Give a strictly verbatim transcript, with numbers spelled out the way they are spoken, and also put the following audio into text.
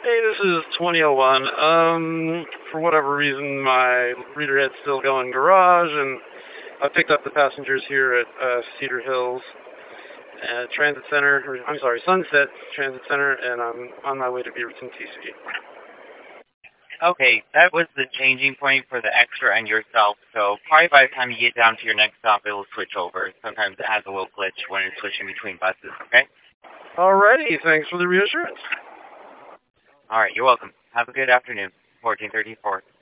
Hey, this is twenty oh one. Um, for whatever reason, my reader head's still going garage, and I picked up the passengers here at uh, Cedar Hills uh, Transit Center, or, I'm sorry, Sunset Transit Center, and I'm on my way to Beaverton, T C. Okay, that was the changing point for the extra and yourself, so probably by the time you get down to your next stop, it will switch over. Sometimes it has a little glitch when it's switching between buses, okay? Alrighty, thanks for the reassurance. All right, you're welcome. Have a good afternoon. fourteen thirty-four.